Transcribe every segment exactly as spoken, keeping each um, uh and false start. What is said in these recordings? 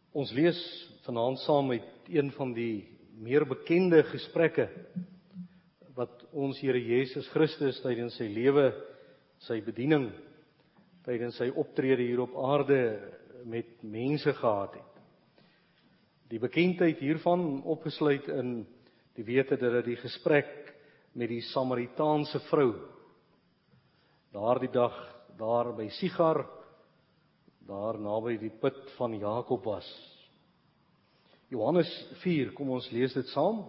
Ons lees vanaand saam met een van die meer bekende gesprekke wat ons Here Jesus Christus tydens sy lewe, sy bediening, tydens sy optrede hier op aarde met mense gehad het. Die bekendheid hiervan opgesluit in die wete dat dit die gesprek met die Samaritaanse vrou, daardie dag daar by Sigar, daar naby die put van Jakob was. Johannes vier, kom ons lees dit saam.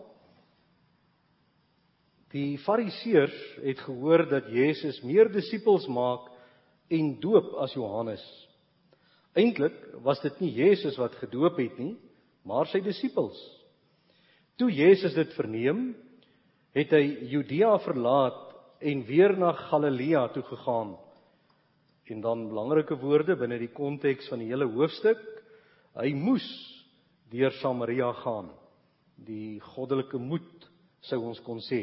Die Fariseërs het gehoor dat Jesus meer disippels maak en doop as Johannes. Eintlik was dit nie Jesus wat gedoop het nie, maar sy disippels. Toe Jesus dit verneem, het hy Judea verlaat en weer na Galilea toe gegaan. En dan belangrike woorde binne die konteks van die hele hoofstuk, hy moes deur Samaria gaan. Die goddelike moed, sou ons kon sê.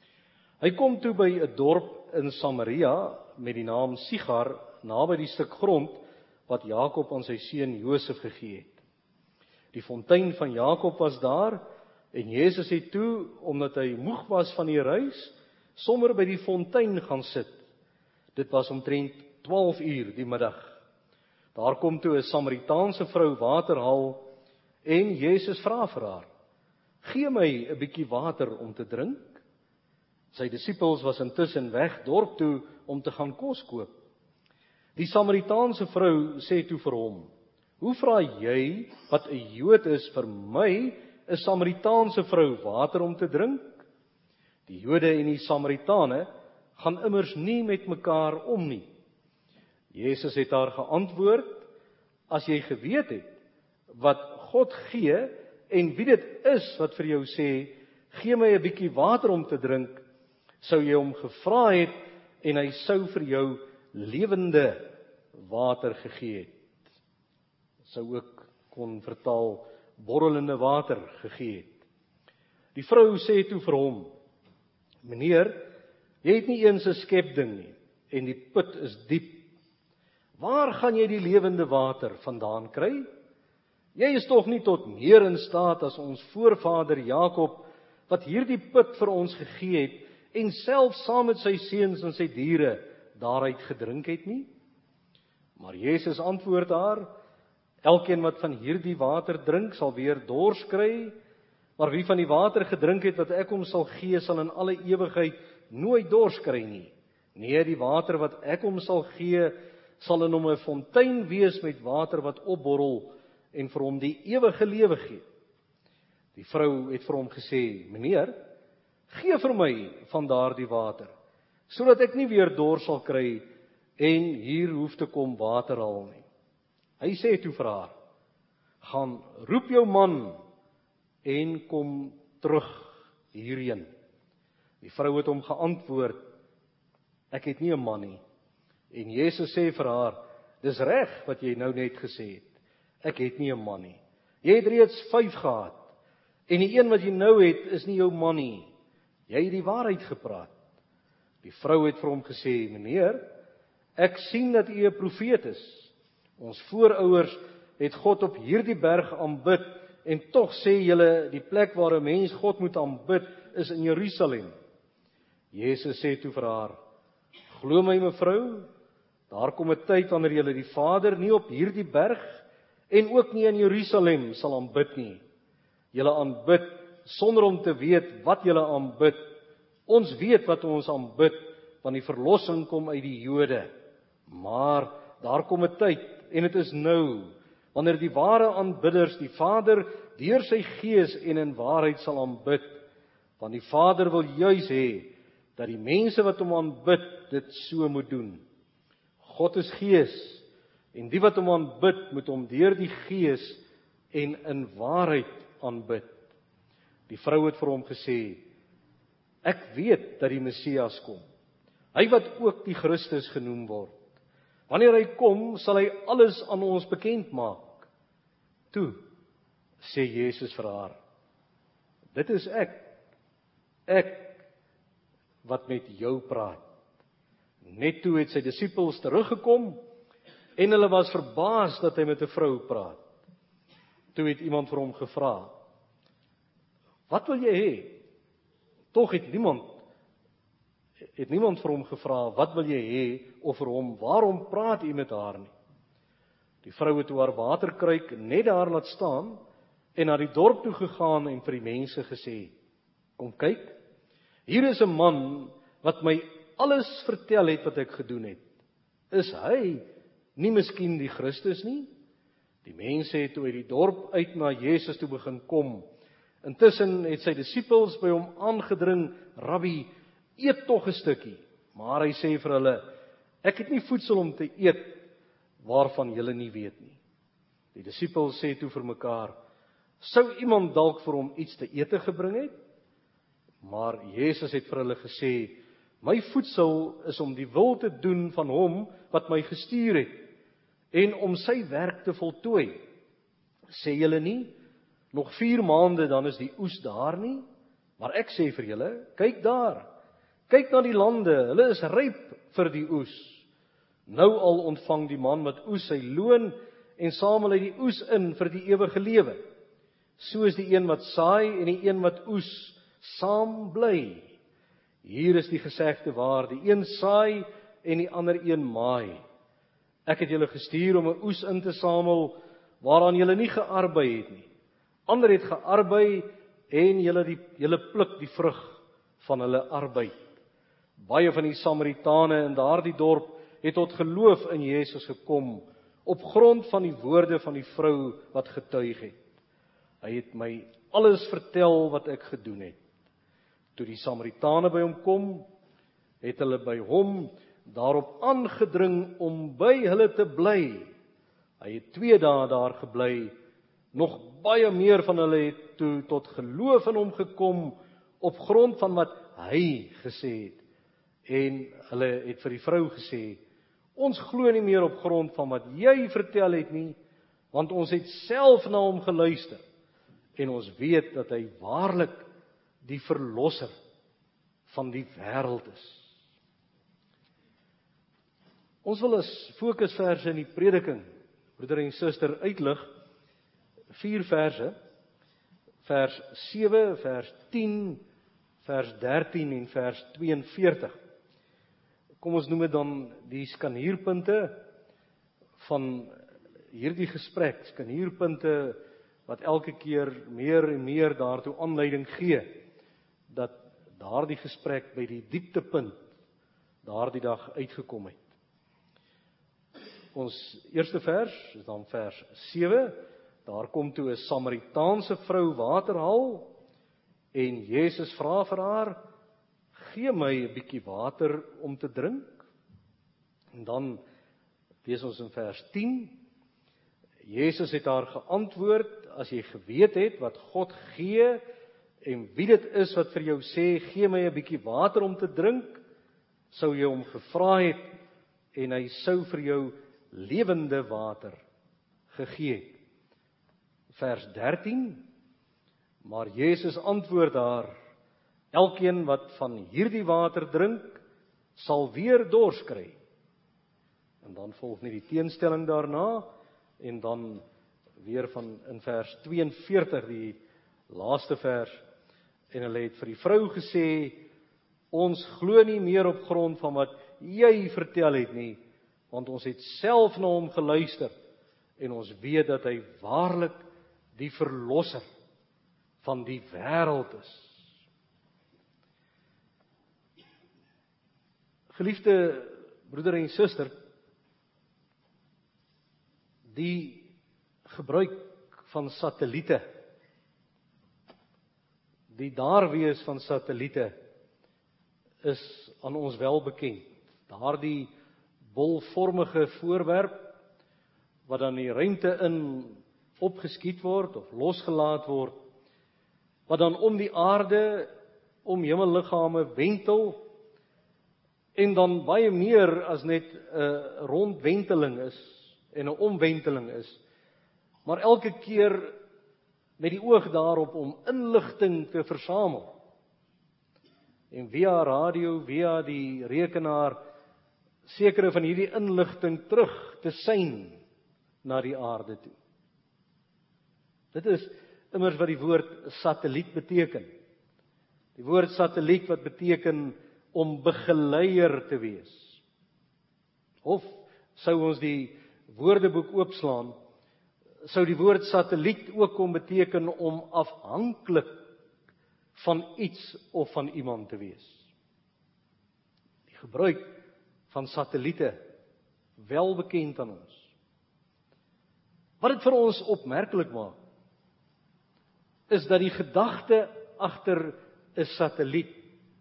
Hy kom toe by 'n dorp in Samaria met die naam Sigar, naby die stuk grond wat Jakob aan sy seun Josef gegee het. Die fontein van Jakob was daar en Jesus het toe, omdat hy moeg was van die reis, sommer by die fontein gaan sit. Dit was omtrent twaalf uur die middag. Daar kom toe 'n Samaritaanse vrou water haal en Jesus vra vir haar: "Gee my 'n bietjie water om te drink." Sy disippels was intussen weg dorp toe om te gaan kos koop. Die Samaritaanse vrou sê toe vir hom: "Hoe vra jy, wat 'n Jood is, vir my, 'n Samaritaanse vrou, water om te drink?" Die Jode en die Samaritane gaan immers nie met mekaar om nie. Jesus het haar geantwoord: "As jy geweet het wat God gee en wie dit is wat vir jou sê, gee my 'n bietjie water om te drink, sou jy hom gevra het en hy sou vir jou lewende water gegee het." Sou ook kon vertaal borrelende water gegee het. Die vrou sê toe vir hom: "Meneer, jy het nie eens 'n skepding nie en die put is diep. Waar gaan jy die lewende water vandaan kry? Jy is tog nie tot meer in staat as ons voorvader Jakob, wat hierdie put vir ons gegee het en self saam met sy seuns en sy diere daaruit gedrink het nie?" Maar Jesus antwoord haar: "Elkeen wat van hierdie water drink, sal weer dors kry, maar wie van die water gedrink het wat ek hom sal gee, sal in alle ewigheid nooit dors kry nie. Nee, die water wat ek hom sal gee, sal in hom 'n fontein wees met water wat opborrel en vir hom die ewige lewe gee." Die vrou het vir hom gesê: "Meneer, gee vir my van daardie water, sodat ek nie weer dors sal kry en hier hoef te kom water haal nie." Hy sê toe vir haar: "Gaan roep jou man en kom terug hierheen." Die vrou het hom geantwoord: "Ek het nie 'n man nie." En Jesus sê vir haar: "Dis reg wat jy nou net gesê het. Ek het nie 'n man nie. Jy het reeds vyf gehad. En die een wat jy nou het, is nie jou man nie. Jy het die waarheid gepraat." Die vrou het vir hom gesê: "Meneer, ek sien dat u 'n profeet is. Ons voorouers het God op hierdie berg aanbid en tog sê julle die plek waar 'n mens God moet aanbid is in Jerusalem." Jesus sê toe vir haar: "Glo my mevrou, daar kom 'n tyd wanneer julle die Vader nie op hierdie berg en ook nie in Jerusalem sal aanbid nie. Julle aanbid sonder om te weet wat julle aanbid. Ons weet wat ons aanbid, want die verlossing kom uit die Jode. Maar daar kom 'n tyd, en dit is nou, wanneer die ware aanbidders die Vader deur sy Gees en in waarheid sal aanbid, want die Vader wil juis hê dat die mense wat hom aanbid dit so moet doen. God is Gees, en die wat hom aanbid moet hom deur die Gees en in waarheid aanbid." Die vrou het vir hom gesê: "Ek weet dat die Messias kom, hy wat ook die Christus genoem word. Wanneer hy kom, sal hy alles aan ons bekend maak." Toe sê Jesus vir haar: "Dit is ek, ek wat met jou praat." Net toe het sy disippels teruggekom en hulle was verbaas dat hy met 'n vrou praat. Toe het iemand vir hom gevra, wat wil jy hê? Tog het niemand, het niemand vir hom gevra, wat wil jy hê, of vir hom, waarom praat u met haar nie? Die vrou het toe haar waterkruik net daar laat staan, en na die dorp toe gegaan en vir die mense gesê, kom kyk, hier is 'n man, wat my alles vertel het wat ek gedoen het. Is hy nie miskien die Christus nie? Die mense het toe uit die dorp uit na Jesus toe begin kom. Intussen het sy disippels by hom aangedring, Rabbi, eet tog 'n stukkie. Maar hy sê vir hulle, ek het nie voedsel om te eet, waarvan julle nie weet nie. Die disippels sê toe vir mekaar, sou iemand dalk vir hom iets te ete gebring het? Maar Jesus het vir hulle gesê, my voedsel is om die wil te doen van hom wat my gestuur het, en om sy werk te voltooi. Sê julle nie, nog vier maande dan is die oes daar nie? Maar ek sê vir julle, kyk daar, kyk na die lande, hulle is ryp vir die oes. Nou al ontvang die man wat oes sy loon, en samel hy die oes in vir die ewige lewe. So is die een wat saai en die een wat oes, saam bly. Hier is die gesegde waar, die een saai en die ander een maai. Ek het julle gestuur om 'n oes in te samel, waaraan julle nie gearbei het nie. Ander het gearbei, en julle, die, julle pluk die vrug van hulle arbeid. Baie van die Samaritane in daardie dorp het tot geloof in Jesus gekom, op grond van die woorde van die vrou wat getuig het. Hy het my alles vertel wat ek gedoen het. Toe die Samaritane by hom kom, het hulle by hom daarop aangedring om by hulle te bly. Hy het twee dae daar gebly, nog baie meer van hulle het toe tot geloof in hom gekom, op grond van wat hy gesê het. En hulle het vir die vrou gesê, ons glo nie meer op grond van wat jy vertel het nie, want ons het self na hom geluister, en ons weet dat hy waarlik die verlosser van die wêreld is. Ons wil as fokusverse in die prediking, broeder en suster, uitlig vier verse, vers sewe, vers tien, vers dertien en vers tweeënveertig. Kom ons noem dit dan die skanierpunte van hierdie gesprek, skanierpunte wat elke keer meer en meer daartoe aanleiding gee, dat daardie gesprek by die dieptepunt daardie dag uitgekom het. Ons eerste vers is dan vers sewe, daar kom toe 'n Samaritaanse vrou water haal, en Jesus vra vir haar, gee my 'n bietjie water om te drink. En dan lees ons in vers tien, Jesus het haar geantwoord, as jy geweet het wat God gee, en wie dit is wat vir jou sê, gee my 'n bietjie water om te drink, sou jy hom gevra het, en hy sou vir jou lewende water gegee het. Vers dertien, maar Jesus antwoord haar, elkeen wat van hierdie water drink, sal weer dors kry. En dan volg nie die teenstelling daarna, en dan weer van in vers tweeënveertig, die laaste vers, en hulle het vir die vrou gesê, ons glo nie meer op grond van wat jy vertel het nie, want ons het self na hom geluister, en ons weet dat hy waarlik die verlosser van die wêreld is. Geliefde broeder en suster, die gebruik van satelliete, die daarwees van satelliete, is aan ons wel bekend. Daardie bolvormige voorwerp, wat dan die ruimte in opgeskiet word, of losgelaat word, wat dan om die aarde, om hemelliggame wentel, en dan baie meer as net 'n rondwenteling is, en 'n omwenteling is, maar elke keer met die oog daarop om inligting te versamel, en via radio, via die rekenaar, sekere van hierdie inligting terug te sein na die aarde toe. Dit is immers wat die woord satelliet beteken. Die woord satelliet wat beteken om begeleier te wees. Of sou ons die woordeboek oopslaan, sou die woord satelliet ook kom beteken om afhanklik van iets of van iemand te wees. Die gebruik van satelliete, wel bekend aan ons. Wat dit vir ons opmerklik maak, is dat die gedagte agter 'n satelliet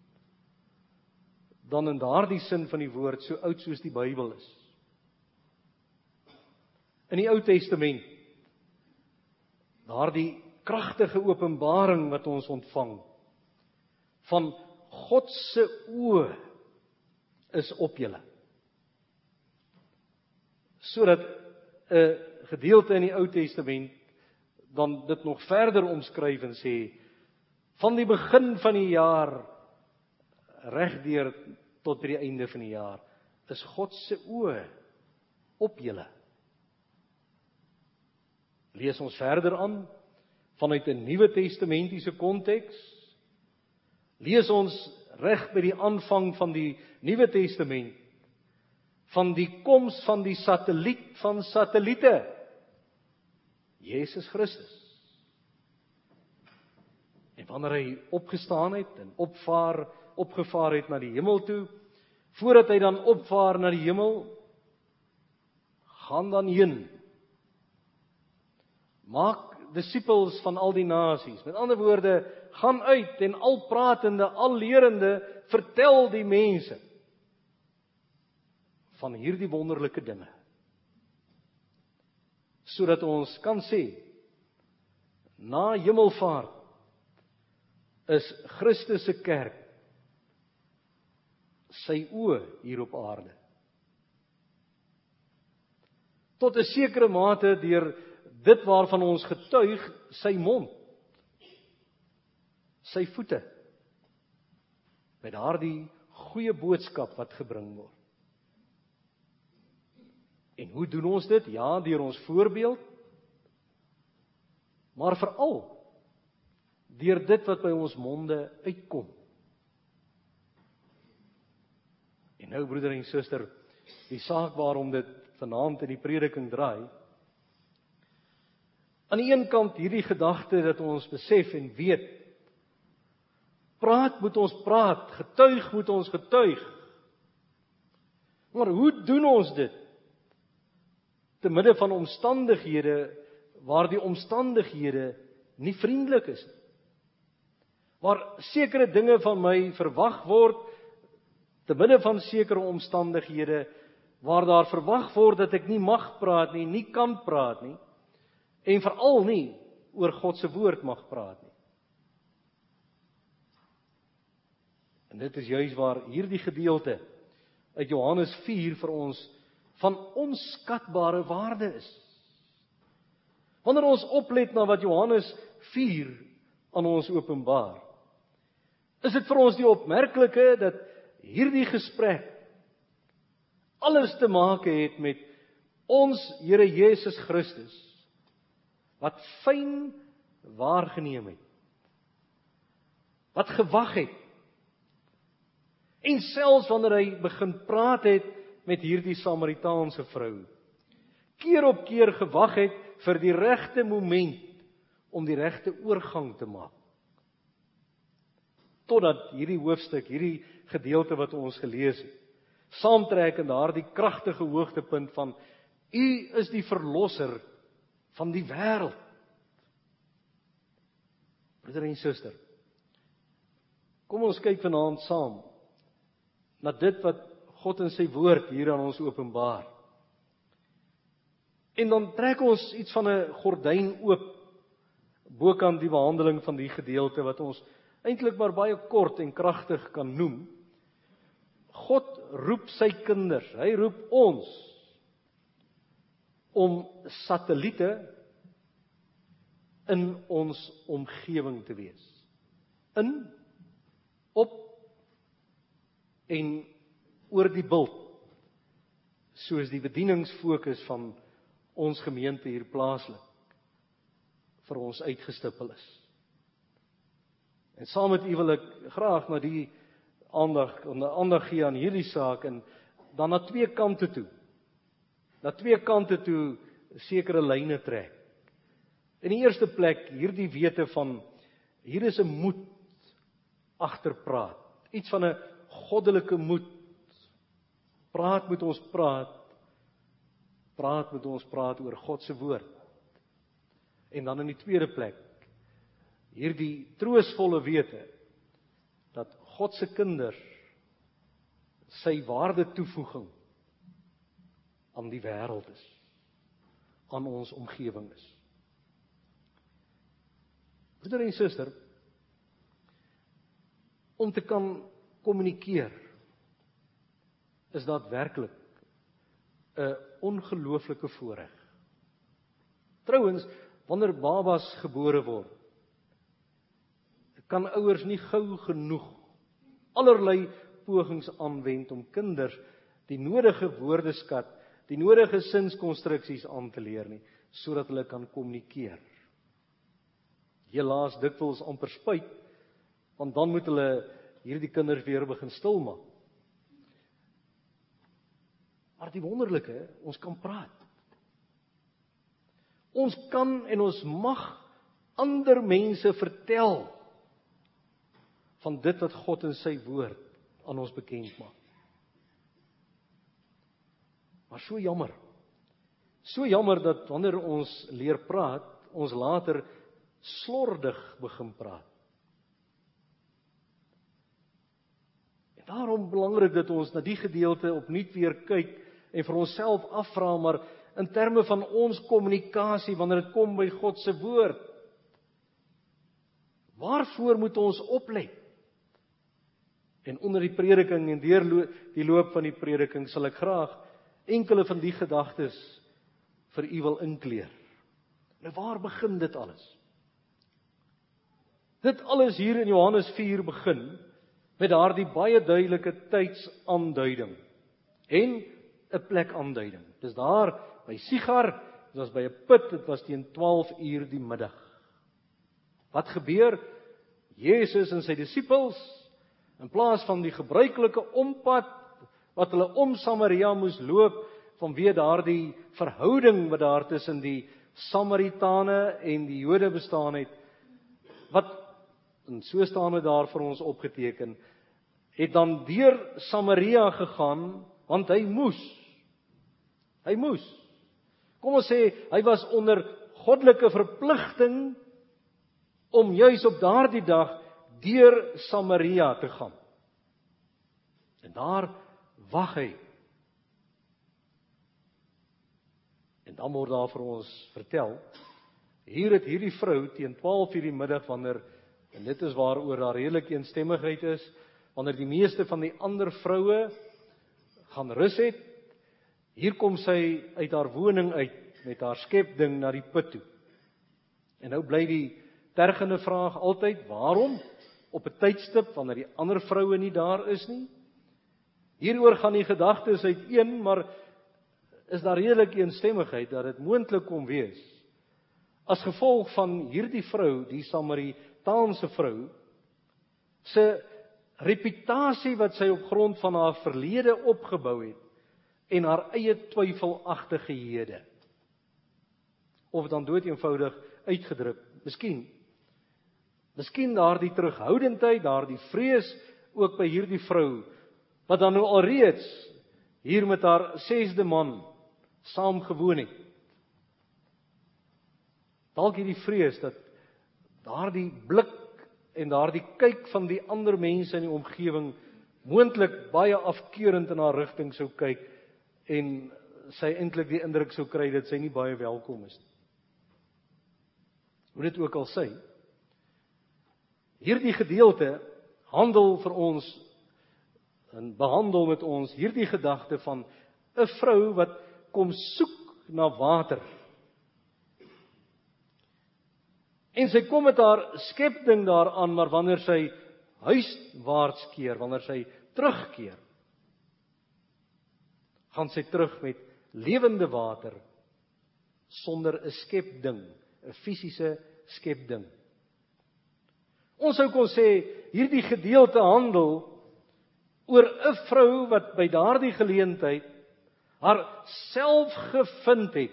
dan in daardie sin van die woord so oud soos die Bybel is. In die Ou Testament, daardie kragtige openbaring wat ons ontvang, van God se oë is op julle. Sodat 'n gedeelte in die Ou Testament dan dit nog verder omskryf en sê, van die begin van die jaar regdeur tot by die einde van die jaar, is God se oë op julle. Lees ons verder aan vanuit 'n Nuwe Testamentiese konteks. Lees ons reg by die aanvang van die Nuwe Testament van die koms van die satelliet van satelliete, Jesus Christus. En wanneer hy opgestaan het en opvaar, opgevaar het na die hemel toe, voordat hy dan opvaar na die hemel, gaan dan heen. Maak disippels van al die nasies. Met ander woorde, gaan uit en al pratende, al lerende, vertel die mense van hierdie wonderlike dinge. Sodat ons kan sê, na hemelvaart is Christus se kerk sy oë hier op aarde. Tot 'n sekere mate deur dit waarvan ons getuig, sy mond, sy voete, met daardie goeie boodskap wat gebring word. En hoe doen ons dit? Ja, deur ons voorbeeld, maar veral deur dit wat by ons monde uitkom. En nou, broeder en suster, die saak waarom dit vanaand in die prediking draai, aan die een kant hierdie gedagte dat ons besef en weet, praat moet ons praat, getuig moet ons getuig. Maar hoe doen ons dit? Te midde van omstandighede, waar die omstandighede nie vriendelik is. Waar sekere dinge van my verwag word, te midde van sekere omstandighede, waar daar verwag word dat ek nie mag praat nie, nie kan praat nie, en veral nie oor God se woord mag praat nie. En dit is juis waar hierdie gedeelte uit Johannes vier vir ons van onskatbare waarde is. Wanneer ons oplet na wat Johannes vier aan ons openbaar, is dit vir ons die opmerklike dat hierdie gesprek alles te maak het met ons Here Jesus Christus, wat fyn waargeneem het, wat gewag het, en selfs wanneer hy begin praat het met hierdie Samaritaanse vrou, keer op keer gewag het vir die regte moment om die regte oorgang te maak. Totdat hierdie hoofstuk, hierdie gedeelte wat ons gelees het, saamtrek in daardie kragtige hoogtepunt van U is die verlosser van die wêreld. Broeder en suster, kom ons kyk vanaand saam na dit wat God in sy woord hier aan ons openbaar. En dan trek ons iets van 'n gordyn oop bokant die behandeling van die gedeelte wat ons eintlik maar baie kort en kragtig kan noem. God roep sy kinders, hy roep ons om satelliete in ons omgewing te wees. In, op en oor die bult, soos die bedieningsfokus van ons gemeente hier plaaslik vir ons uitgestippel is. En saam met u wil ek graag na die aandag, aandag gee aan hierdie saak en dan na twee kante toe. Na twee kante toe sekere lyne trek. In die eerste plek hierdie wete van hier is 'n moed agter praat. Iets van 'n goddelike moed. Praat met ons praat. Praat met ons praat oor God se woord. En dan in die tweede plek hierdie troostvolle wete dat God se kinders sy waarde toevoeging aan die wêreld is, aan ons omgewing is. Broeder en suster, om te kan kommunikeer is daadwerklik 'n ongelooflike voorreg. Trouwens, wanneer babas gebore word, kan ouers nie gou genoeg allerlei pogings aanwend om kinders die nodige woordeskat, die nodige sinskonstruksies aan te leer nie, sodat hulle kan kommunikeer. Helaas dikwels amper spyt, want dan moet hulle hierdie kinders weer begin stilmaak. Maar die wonderlike, ons kan praat. Ons kan en ons mag ander mense vertel van dit wat God in sy woord aan ons bekend maak. Maar so jammer. So jammer dat wanneer ons leer praat, ons later slordig begin praat. En daarom belangrik dat ons na die gedeelte opnuut weer kyk en vir onsself afvra, maar in terme van ons kommunikasie wanneer dit kom by God se woord, waarvoor moet ons oplet? En onder die prediking en deur die loop van die prediking sal ek graag enkele van die gedagtes vir u wil inkleer. Nou waar begin dit alles? Dit alles hier in Johannes vier begin met daardie baie duidelike tydsaanduiding en 'n plekaanduiding. Dis daar by Sigar, dit was by 'n put, dit was teen twaalf uur die middag. Wat gebeur? Jesus en sy disippels, in plaas van die gebruikelike ompad wat hulle om Samaria moes loop vanweë daardie verhouding wat daar tussen die Samaritane en die Jode bestaan het, wat en so staan dit daar vir ons opgeteken, het dan deur Samaria gegaan, want hy moes. Hy moes. Kom ons sê, hy was onder goddelike verpligting om juis op daardie dag deur Samaria te gaan. En daar wag hy. En dan word daar vir ons vertel, hier het hierdie vrou teen twaalf uur die middag, wanneer, en dit is waaroor daar redelik eensstemmigheid is, wanneer die meeste van die ander vroue gaan rus het, hier kom sy uit haar woning uit, met haar skepding na die put toe. En nou bly die tergende vraag altyd, waarom? Op 'n tydstip, wanneer die ander vroue nie daar is nie? Hieroor gaan die gedagtes uiteen, maar is daar redelik eensstemmigheid dat dit moontlik kon wees, as gevolg van hierdie vrou, die Samaritaanse vrou, se reputasie wat sy op grond van haar verlede opgebou het, en haar eie twyfelagtige hede. Of dan dood eenvoudig uitgedruk, miskien, miskien daardie terughoudendheid, daardie vrees, ook by hierdie vrou, wat dan nou alreeds hier met haar sesde man saam gewoon het. Dalk hierdie vrees dat daardie blik en daardie kyk van die ander mense in die omgewing moontlik baie afkeurend in haar rigting sou kyk en sy eintlik die indruk sou kry dat sy nie baie welkom is nie. Hoe dit ook al sê, hierdie gedeelte handel vir ons en behandel met ons hierdie gedagte van 'n vrou wat kom soek na water. En sy kom met haar skepding daaraan, maar wanneer sy huiswaarts keer, wanneer sy terugkeer, gaan sy terug met lewende water, sonder 'n skepding, 'n fisiese skepding. Ons sou kon sê, hierdie gedeelte handel oor 'n vrou wat by daardie geleentheid haar self gevind het,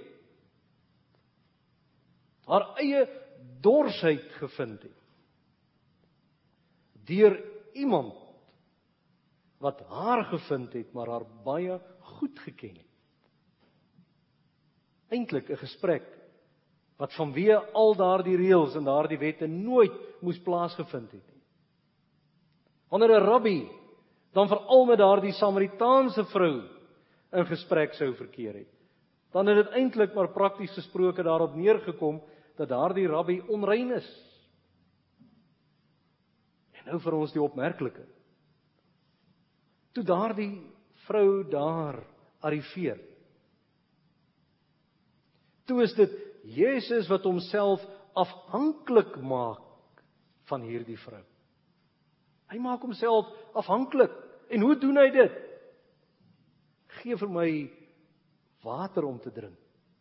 haar eie dorsheid gevind het, deur iemand wat haar gevind het, maar haar baie goed geken het. Eintlik 'n gesprek wat vanweë al daardie reëls en daardie wette nooit moes plaasgevind het nie. Wanneer 'n rabbi dan veral met daardie Samaritaanse vrou in gesprek sou verkeer het, dan het dit eintlik maar prakties gesproke daarop neergekom dat daardie rabbi onrein is. En nou vir ons die opmerklike. Toe daardie vrou daar arriveer, toe is dit Jesus wat homself afhanklik maak van hierdie vrou. Hy maak homself afhanklik. En hoe doen hy dit? Gee vir my water om te drink.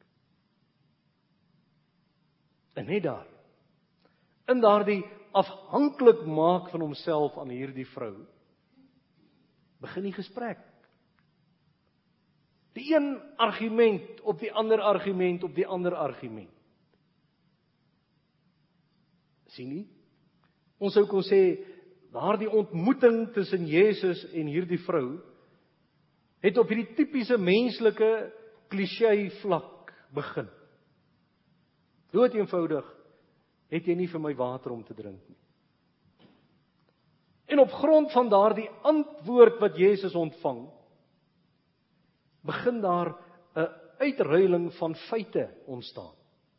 En net daar, in daardie afhanklik maak van homself aan hierdie vrou, begin die gesprek. Die een argument op die ander argument op die ander argument. Sien nie? Ons sou kon sê, daardie ontmoeting tussen Jesus en hierdie vrou, het op hierdie tipiese menslike kliseë vlak begin. Dood eenvoudig, het jy nie vir my water om te drink nie. En op grond van daardie antwoord wat Jesus ontvang, begin daar 'n uitruiling van feite ontstaan.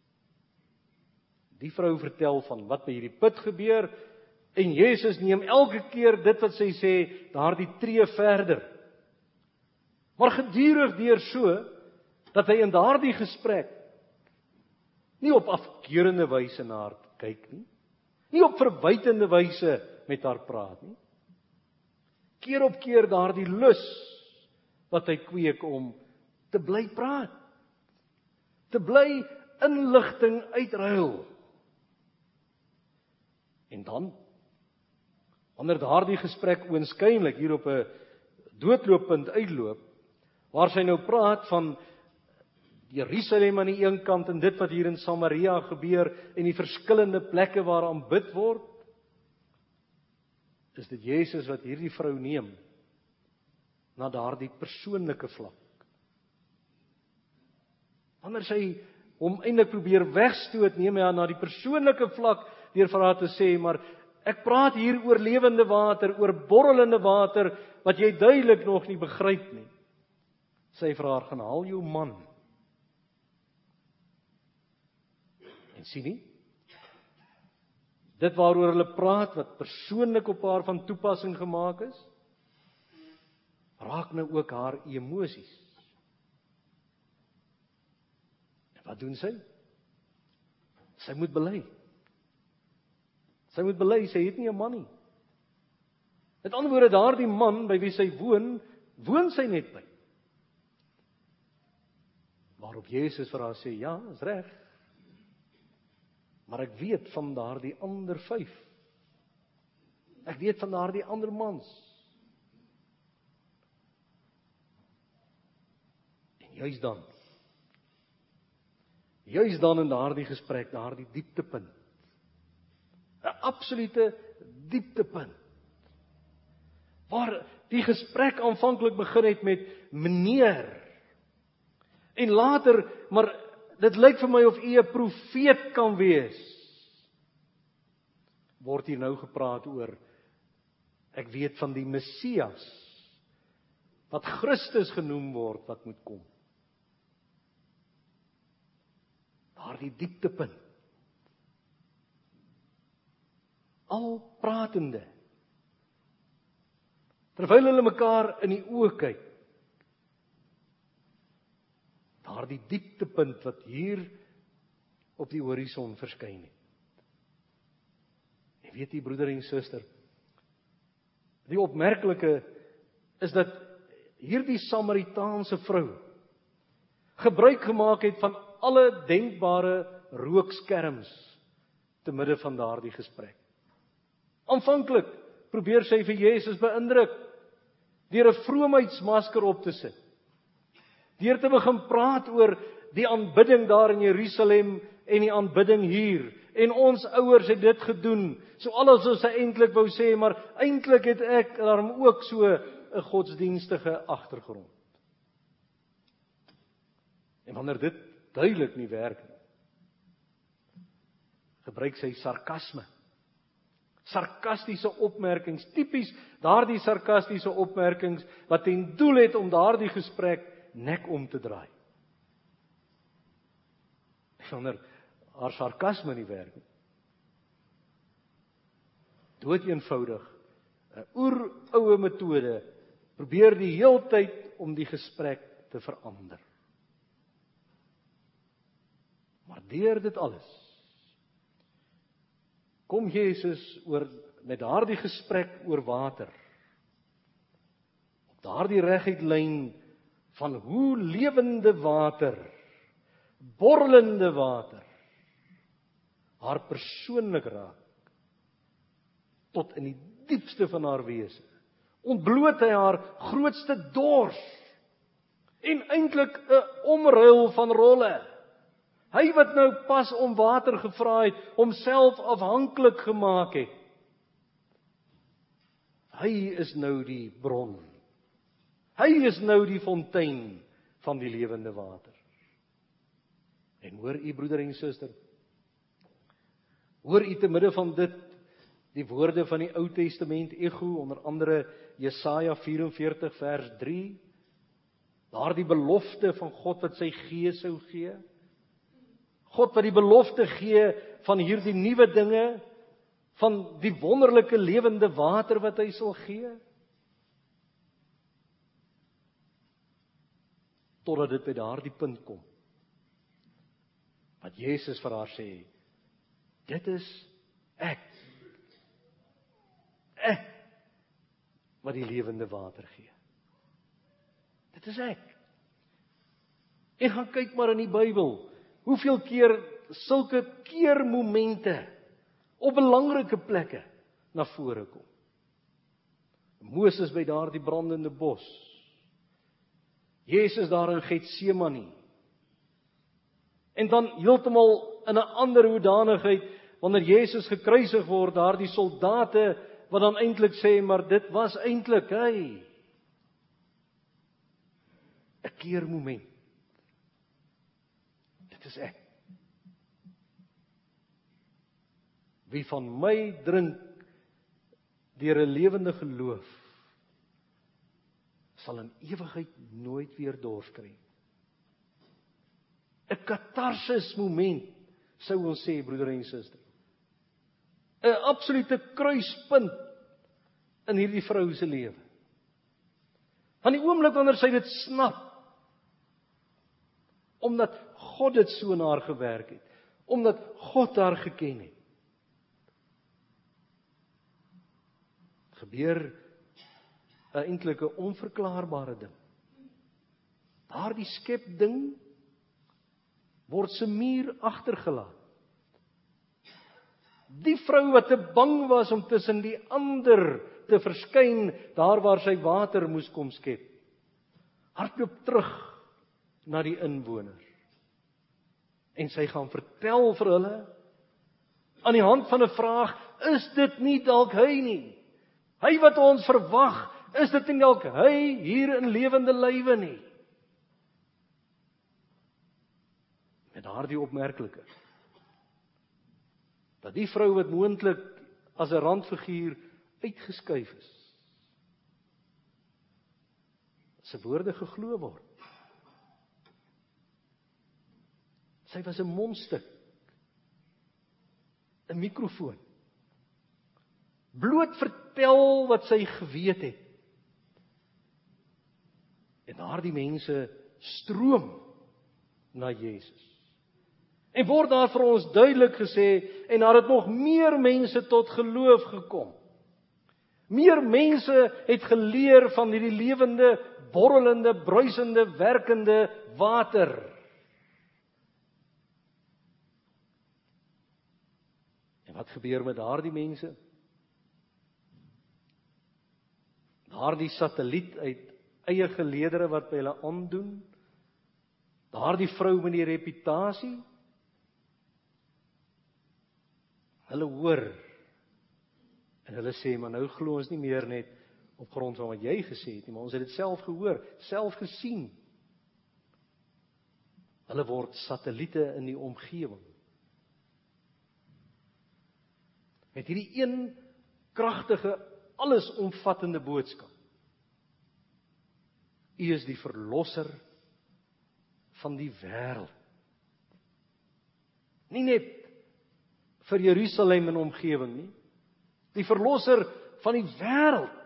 Die vrou vertel van wat by hierdie put gebeur, en Jesus neem elke keer dit wat sy sê, daardie tree verder. Maar gedurig deur so, dat hy in daardie gesprek nie op afkeurende wyse na haar kyk nie, nie op verwytende wyse met haar praat nie. Keer op keer daardie lus wat hy kweek om te bly praat, te bly inligting uitruil. En dan, wanneer daardie gesprek oënskynlik hier op 'n doodlooppunt uitloop, waar sy nou praat van Jerusalem aan die een kant en dit wat hier in Samaria gebeur en die verskillende plekke waar aanbid word, is dit Jesus wat hierdie vrou neem na daardie persoonlike vlak. Wanneer sy hom eintlik probeer wegstoot, neem hy haar na die persoonlike vlak deur vir haar te sê, maar ek praat hier oor lewende water, oor borrelende water, wat jy duidelik nog nie begryp nie. Sy vra haar, gaan haal jou man. En sien nie? Dit waaroor hulle praat, wat persoonlik op haar van toepassing gemaak is, raak nou ook haar emosies. En wat doen sy? Sy moet bely. Sy moet bely, sy het nie 'n man nie. Met ander woorde, daardie man by wie sy woon, woon sy net by. Waarop Jesus vir haar sê, ja, is reg. Maar ek weet van daardie ander vyf. Ek weet van daardie ander mans. En juis dan, juis dan in daardie gesprek, daardie dieptepunt, 'n absolute dieptepunt, waar die gesprek aanvanklik begin het met meneer, en later, maar dit lyk vir my of u 'n profeet kan wees, word hier nou gepraat oor, ek weet van die Messias, wat Christus genoem word, wat moet kom. Daardie dieptepunt. Al pratende, terwyl hulle mekaar in die oë kyk, daardie dieptepunt wat hier op die horison verskyn het. En weet jy, broeder en suster, die opmerklike is dat hierdie Samaritaanse vrou gebruik gemaak het van alle denkbare rookskerms te midde van daardie gesprek. Aanvanklik probeer sy vir Jesus beïndruk deur 'n vroomheidsmasker op te sit. Deur te begin praat oor die aanbidding daar in Jerusalem en die aanbidding hier. En ons ouers het dit gedoen. So alles wat sy eintlik wou sê, maar eintlik het ek daarom ook so 'n godsdienstige agtergrond. En wanneer dit duidelik nie werk nie, gebruik sy sarkasme. Sarkastiese opmerkings, tipies daardie sarkastiese opmerkings wat ten doel het om daardie gesprek nek om te draai. Wanneer haar sarkasme nie werk nie, dood eenvoudig, 'n oeroue metode, probeer die heeltyd om die gesprek te verander. Maar deur dit alles kom Jesus oor met daardie gesprek oor water. Op daardie reguit lyn van hoe lewende water, borrelende water, haar persoonlik raak, tot in die diepste van haar wese. Ontbloot hy haar grootste dors, en eintlik 'n omruil van rolle. Hy wat nou pas om water gevra het, homself afhanklik gemaak het. Hy is nou die bron. Hy is nou die fontein van die lewende water. En hoor u broeder en suster, hoor u te midde van dit die woorde van die Ou Testament ego, onder andere Jesaja vyf en veertig vers drie, daardie belofte van God wat sy gees sou gee. God wat die belofte gee van hierdie nuwe dinge, van die wonderlike lewende water wat hy sal gee. Totdat dit by daardie punt kom, wat Jesus vir haar sê, dit is ek, ek, wat die lewende water gee. Dit is ek. En gaan kyk maar in die Bybel, hoeveel keer sulke keermomente op belangrike plekke na vore kom. Moses by daardie brandende bos, Jesus daar in Getsemane, en dan heeltemal in 'n ander hoedanigheid, wanneer Jesus gekruisig word, daardie soldate, wat dan eintlik sê, maar dit was eintlik hy. 'n Keermoment. Dit is ek. Wie van my drink deur 'n lewende geloof, sal in ewigheid nooit weer dors kry. 'n Katarsis moment, sou ons sê, broeder en suster. 'n Absolute kruispunt in hierdie vrou se lewe. Van die oomblik wanneer sy dit snap, omdat God dit so in haar gewerk het, omdat God haar geken het, gebeur 'n eintlike onverklaarbare ding. Daardie skepding word se muur agtergelaat. Die vrou wat te bang was om tussen die ander te verskyn, daar waar sy water moes kom skep, hardloop terug na die inwoners. En sy gaan vertel vir hulle, aan die hand van 'n vraag, is dit nie dalk hy nie? Hy wat ons verwag, is dit nie dalk hy hier in lewende lywe nie? Met daardie opmerklike, dat die vrou wat moontlik as 'n randfiguur uitgeskuif is, sy woorde geglo word. Sy was 'n mondstuk, 'n mikrofoon. Bloot vertel wat sy geweet het. En daardie mense stroom na Jesus. En word daar vir ons duidelik gesê, en daar het nog meer mense tot geloof gekom. Meer mense het geleer van hierdie lewende, borrelende, bruisende, werkende water. Wat gebeur met daardie mense? Daardie satelliet uit eie geleedere wat by hulle aandoen, daardie vrou met die reputasie, hulle hoor, en hulle sê, maar nou glo ons nie meer net op grond van wat jy gesê het nie, maar ons het dit self gehoor, self gesien. Hulle word satelliete in die omgewing. Met hierdie een kragtige, allesomvattende boodskap. U is die verlosser van die wêreld. Nie net vir Jerusalem en omgewing nie, die verlosser van die wêreld.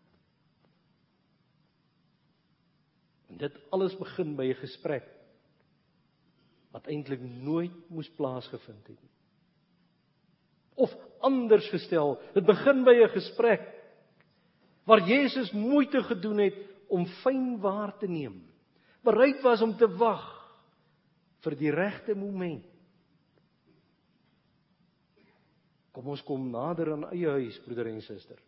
En dit alles begin by 'n gesprek wat eintlik nooit moes plaasgevind het nie. Of anders gestel, dit begin by 'n gesprek waar Jesus moeite gedoen het om fyn waar te neem, bereid was om te wag vir die regte moment. Kom ons kom nader aan eie huis, broeder en suster.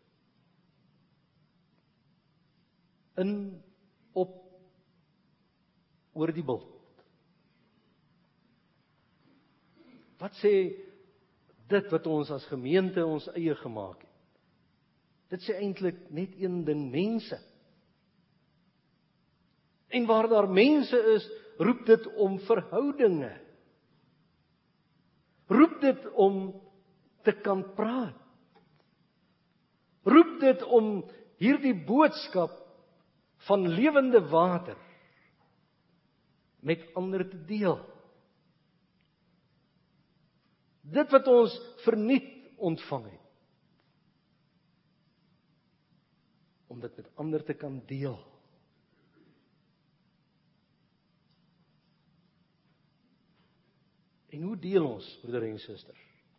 In, op, oor die bult. Wat sê dit wat ons as gemeente ons eie gemaak het? Dit sê eintlik net een ding, mense. En waar daar mense is, roep dit om verhoudinge. Roep dit om te kan praat. Roep dit om hierdie boodskap van lewende water met ander te deel. Dit wat ons verniet ontvang het, om dit met ander te kan deel. En hoe deel ons, broeder en suster?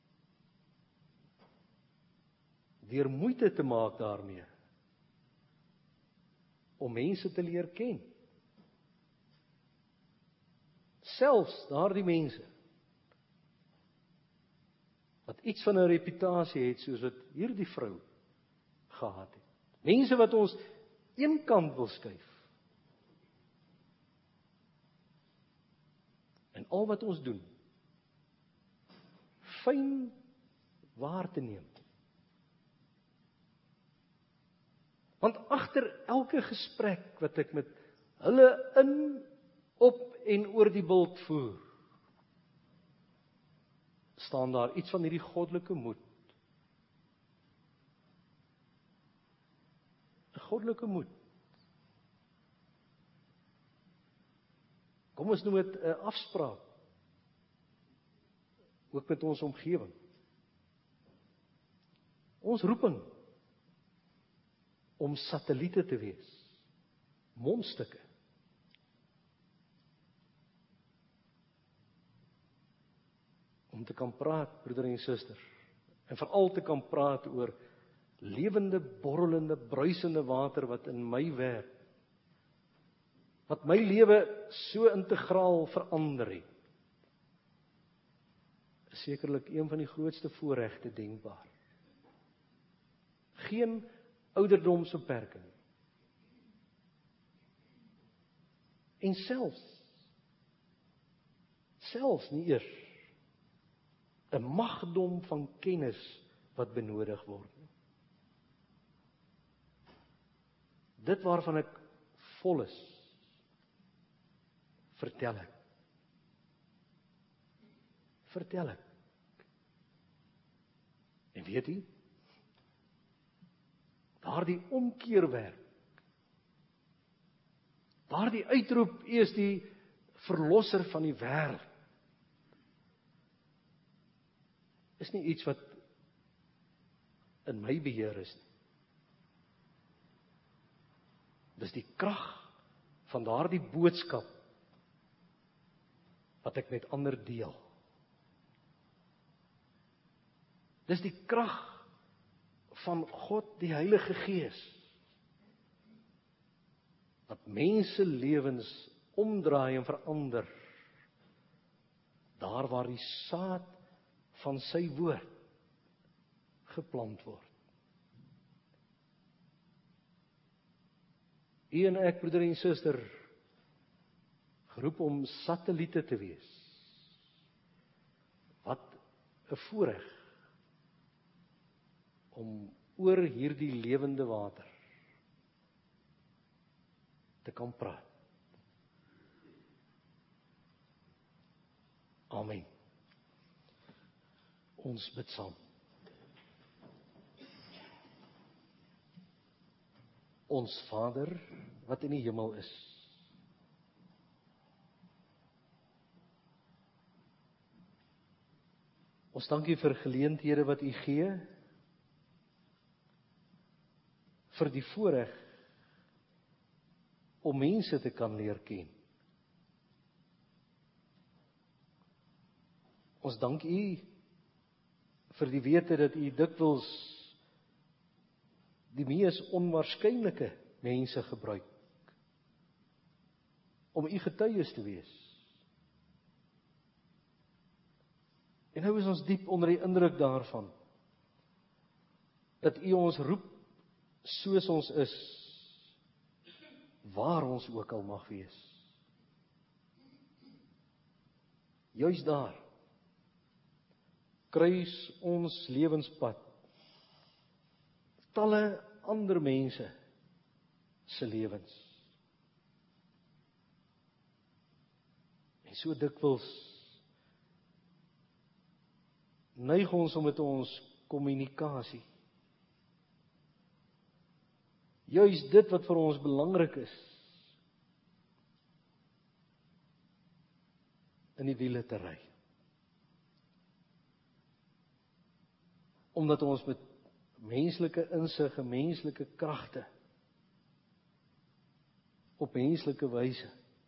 Deur moeite te maak daarmee, om mense te leer ken. Selfs daardie mense, wat iets van 'n reputasie het, soos wat hierdie vrou gehad het. Mense wat ons een kant wil skuif. En al wat ons doen, fyn waar te neem. Want agter elke gesprek wat ek met hulle in, op en oor die bult voer, staan daar iets van hierdie goddelike moed. 'n Goddelike moed. Kom ons noem dit 'n afspraak. Ook met ons omgewing. Ons roeping om satelliete te wees. Mondstukke. Om te kan praat, broeder en suster, en veral te kan praat oor lewende, borrelende, bruisende water wat in my werk, wat my lewe so integraal verander het, is sekerlik een van die grootste voorregte denkbaar. Geen ouderdomsbeperking. En selfs, selfs nie eers 'n magdom van kennis wat benodig word. Dit waarvan ek vol is, vertel ek. Vertel ek. En weet jy, daardie omkeerwerk, daardie uitroep, U is die verlosser van die wêreld, is nie iets wat in my beheer is nie. Dis die krag van daardie boodskap wat ek met ander deel. Dis die krag van God, die Heilige Gees, wat mense lewens omdraai en verander, daar waar die saad van sy woord geplant word. U en ek, broeder en suster, geroep om satelliete te wees. Wat 'n voorreg om oor hierdie lewende water te kan praat. Amen. Ons bid saam. Ons Vader, wat in die hemel is, ons dank U vir geleenthede wat U gee, vir die voorreg om mense te kan leer ken. Ons dank U vir die wete dat U dikwels die mees onwaarskynlike mense gebruik om U getuies te wees. En nou is ons diep onder die indruk daarvan dat U ons roep soos ons is, waar ons ook al mag wees. Juis daar kruis ons lewenspad talle ander mense se lewens. En so dikwels neig ons om met ons kommunikasie, juis dit wat vir ons belangrik is, in die wiele te ry. Omdat ons met menslike insig en menslike kragte op menslike wyse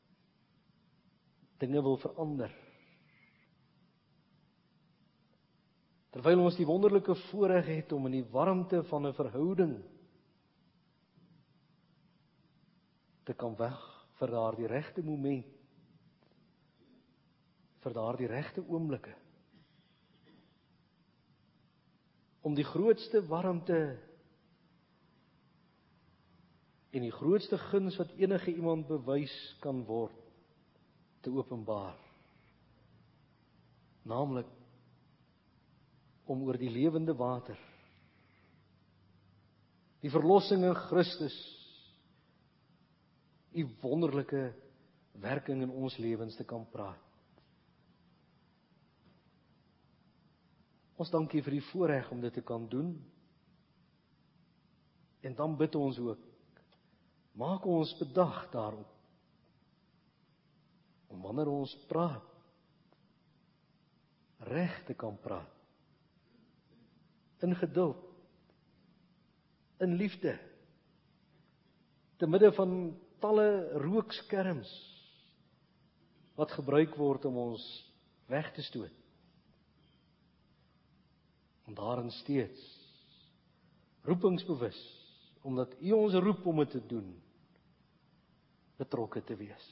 dinge wil verander. Terwyl ons die wonderlike voorreg het om in die warmte van 'n verhouding te kan weg vir daardie regte moment, vir daardie regte oomblikke, om die grootste warmte en die grootste guns wat enige iemand bewys kan word, te openbaar. Naamlik, om oor die lewende water, die verlossing in Christus, U wonderlike werking in ons lewens te kan praat. Ons dank U vir die voorreg om dit te kan doen. En dan bid ons ook, maak ons bedag daarop, om wanneer ons praat, reg te kan praat. In geduld, in liefde, te midde van talle rookskerms, wat gebruik word om ons weg te stoot. En daarin steeds roepingsbewus, omdat U ons roep om dit te doen, betrokke te wees.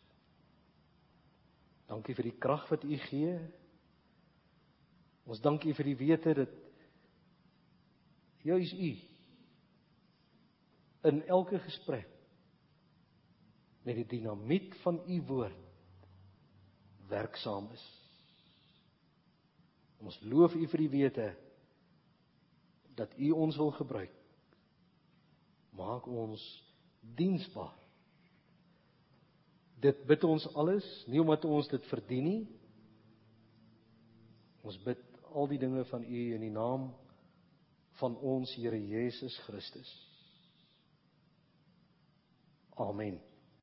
Dankie vir die krag wat U gee. Ons dank U vir die wete dat juis U in elke gesprek met die dinamiet van U woord werksaam is. Ons loof U vir die wete dat U ons wil gebruik. Maak ons diensbaar. Dit bid ons alles, nie omdat ons dit verdien nie. Ons bid al die dinge van U in die naam van ons Here Jesus Christus. Amen.